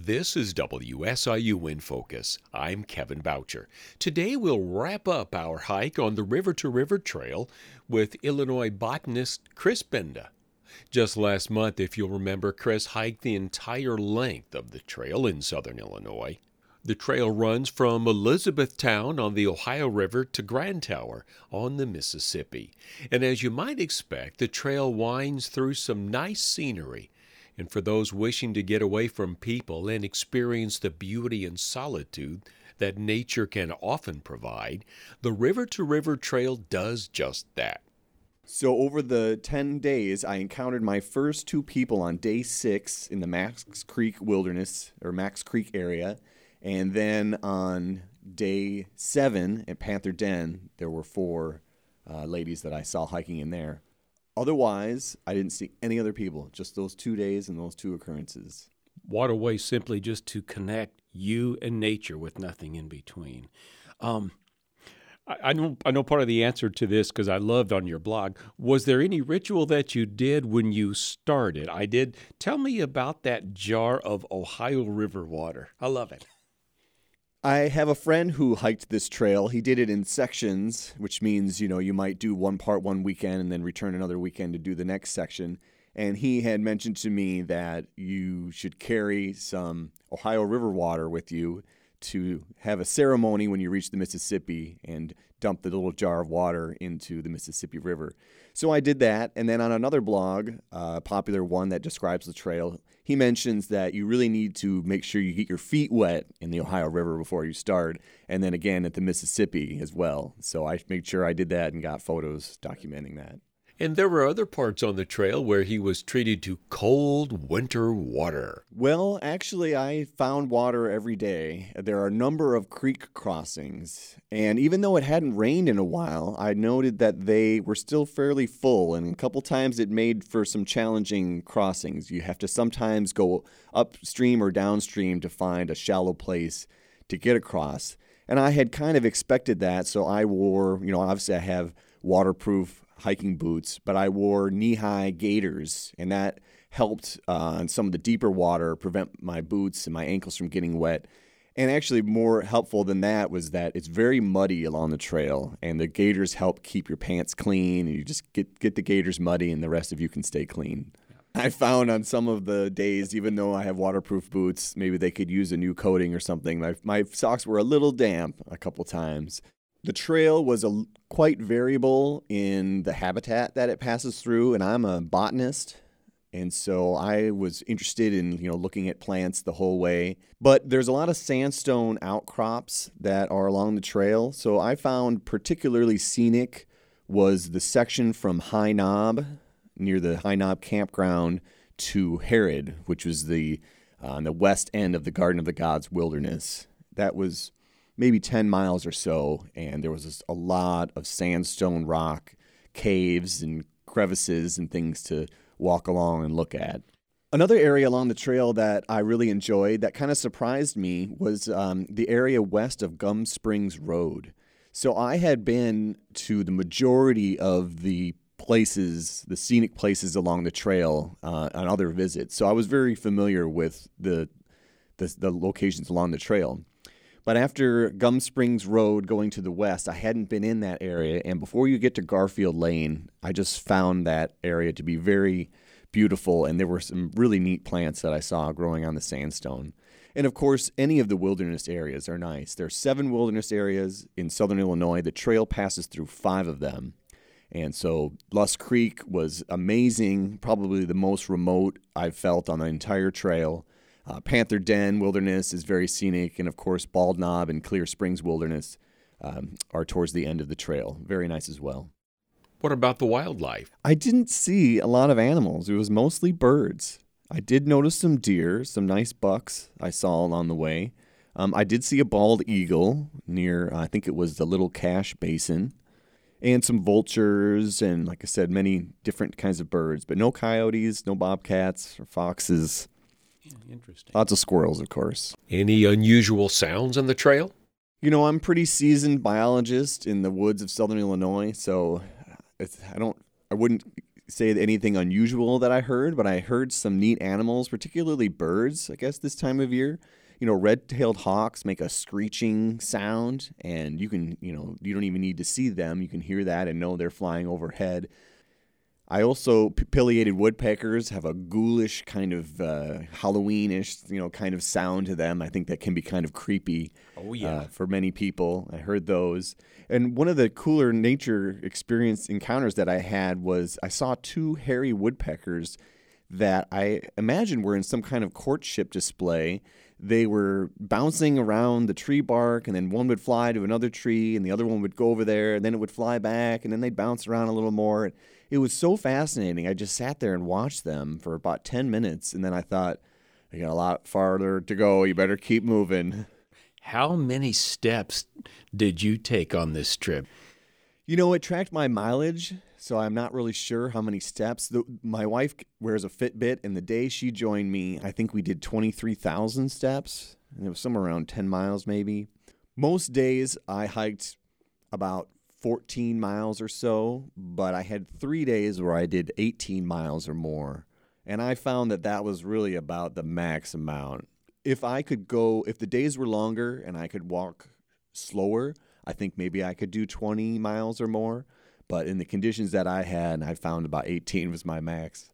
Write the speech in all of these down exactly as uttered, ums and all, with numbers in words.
This is W S I U In Focus. I'm Kevin Boucher. Today we'll wrap up our hike on the River to River Trail with Illinois botanist Chris Benda. Just last month, if you'll remember, Chris hiked the entire length of the trail in southern Illinois. The trail runs from Elizabethtown on the Ohio River to Grand Tower on the Mississippi. And as you might expect, the trail winds through some nice scenery. And for those wishing to get away from people and experience the beauty and solitude that nature can often provide, the River to River Trail does just that. So over the ten days, I encountered my first two people on day six in the Max Creek Wilderness, or Max Creek area. And then on day seven at Panther Den, there were four uh, ladies that I saw hiking in there. Otherwise, I didn't see any other people, just those two days and those two occurrences. What a way simply just to connect you and nature with nothing in between. Um, I, I know I know part of the answer to this because I loved on your blog. Was there any ritual that you did when you started? I did. Tell me about that jar of Ohio River water. I love it. I have a friend who hiked this trail. He did it in sections, which means, you know, you might do one part one weekend and then return another weekend to do the next section. And he had mentioned to me that you should carry some Ohio River water with you to have a ceremony when you reach the Mississippi and dump the little jar of water into the Mississippi River. So I did that, and then on another blog, a uh, popular one that describes the trail, he mentions that you really need to make sure you get your feet wet in the Ohio River before you start, and then again at the Mississippi as well. So I made sure I did that and got photos documenting that. And there were other parts on the trail where he was treated to cold winter water. Well, actually, I found water every day. There are a number of creek crossings, and even though it hadn't rained in a while, I noted that they were still fairly full, and a couple times it made for some challenging crossings. You have to sometimes go upstream or downstream to find a shallow place to get across. And I had kind of expected that, so I wore, you know, obviously I have waterproof hiking boots, but I wore knee-high gaiters, and that helped uh, on some of the deeper water prevent my boots and my ankles from getting wet. And actually more helpful than that was that it's very muddy along the trail, and the gaiters help keep your pants clean, and you just get, get the gaiters muddy, and the rest of you can stay clean. I found on some of the days, even though I have waterproof boots, maybe they could use a new coating or something. My, my socks were a little damp a couple times. The trail was a, quite variable in the habitat that it passes through, and I'm a botanist, and so I was interested in, you know, looking at plants the whole way. But there's a lot of sandstone outcrops that are along the trail, so I found particularly scenic was the section from High Knob, near the High Knob campground, to Herod, which was the uh, on the west end of the Garden of the Gods wilderness. That was maybe ten miles or so, and there was just a lot of sandstone rock caves and crevices and things to walk along and look at. Another area along the trail that I really enjoyed that kind of surprised me was um, the area west of Gum Springs Road. So I had been to the majority of the places, the scenic places along the trail uh, on other visits, so I was very familiar with the, the, the locations along the trail. But after Gum Springs Road going to the west, I hadn't been in that area. And before you get to Garfield Lane, I just found that area to be very beautiful. And there were some really neat plants that I saw growing on the sandstone. And of course, any of the wilderness areas are nice. There are seven wilderness areas in southern Illinois. The trail passes through five of them. And so Lusk Creek was amazing, probably the most remote I've felt on the entire trail. Uh, Panther Den Wilderness is very scenic, and of course Bald Knob and Clear Springs Wilderness um, are towards the end of the trail. Very nice as well. What about the wildlife? I didn't see a lot of animals. It was mostly birds. I did notice some deer, some nice bucks I saw along the way. Um, I did see a bald eagle near, I think it was the Little Cache Basin, and some vultures, and like I said, many different kinds of birds, but no coyotes, no bobcats or foxes. Interesting. Lots of squirrels, of course. Any unusual sounds on the trail? You know, I'm a pretty seasoned biologist in the woods of southern Illinois, so it's, I don't, I wouldn't say anything unusual that I heard, but I heard some neat animals, particularly birds, I guess, this time of year. You know, red-tailed hawks make a screeching sound, and you can, you know, you don't even need to see them. You can hear that and know they're flying overhead. I also, pileated woodpeckers have a ghoulish kind of uh, Halloween-ish, you know, kind of sound to them. I think that can be kind of creepy. Oh, yeah. Uh, for many people. I heard those. And one of the cooler nature experience encounters that I had was I saw two hairy woodpeckers that I imagine were in some kind of courtship display. They were bouncing around the tree bark, and then one would fly to another tree, and the other one would go over there, and then it would fly back, and then they'd bounce around a little more. It was so fascinating. I just sat there and watched them for about ten minutes, and then I thought, I got a lot farther to go. You better keep moving. How many steps did you take on this trip? You know, it tracked my mileage, so I'm not really sure how many steps. The, my wife wears a Fitbit, and the day she joined me, I think we did twenty-three thousand steps, and it was somewhere around ten miles maybe. Most days I hiked about fourteen miles or so, but I had three days where I did eighteen miles or more, and I found that that was really about the max amount. If I could go, if the days were longer and I could walk slower, I think maybe I could do twenty miles or more. But in the conditions that I had, I found about eighteen was my max.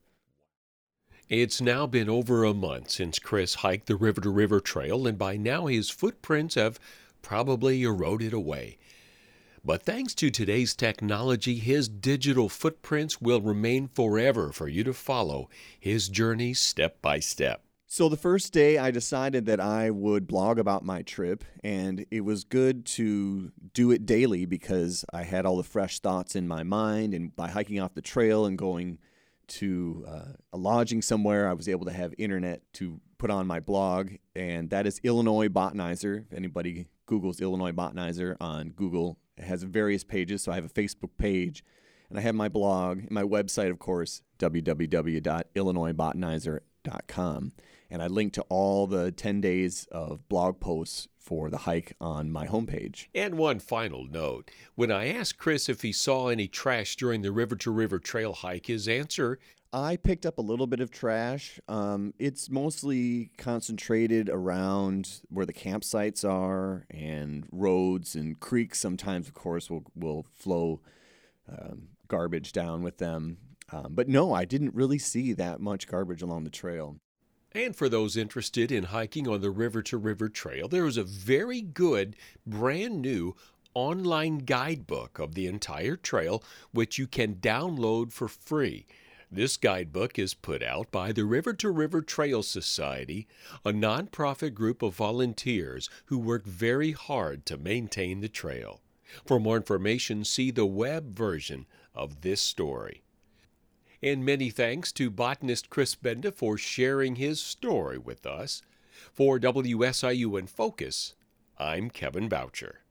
It's now been over a month since Chris hiked the River to River Trail, and by now his footprints have probably eroded away. But thanks to today's technology, his digital footprints will remain forever for you to follow his journey step by step. So the first day I decided that I would blog about my trip, and it was good to do it daily because I had all the fresh thoughts in my mind, and by hiking off the trail and going to uh, a lodging somewhere, I was able to have internet to put on my blog, and that is Illinois Botanizer. If anybody Googles Illinois Botanizer on Google, it has various pages, so I have a Facebook page, and I have my blog, and my website, of course, w w w dot illinois botanizer dot com. And I link to all the ten days of blog posts for the hike on my homepage. And one final note. When I asked Chris if he saw any trash during the River to River Trail hike, his answer, I picked up a little bit of trash. Um, it's mostly concentrated around where the campsites are and roads and creeks. Sometimes, of course, will will flow um, garbage down with them. Um, but no, I didn't really see that much garbage along the trail. And for those interested in hiking on the River to River Trail, there is a very good, brand new online guidebook of the entire trail, which you can download for free. This guidebook is put out by the River to River Trail Society, a nonprofit group of volunteers who work very hard to maintain the trail. For more information, see the web version of this story. And many thanks to botanist Chris Benda for sharing his story with us. For W S I U in Focus, I'm Kevin Boucher.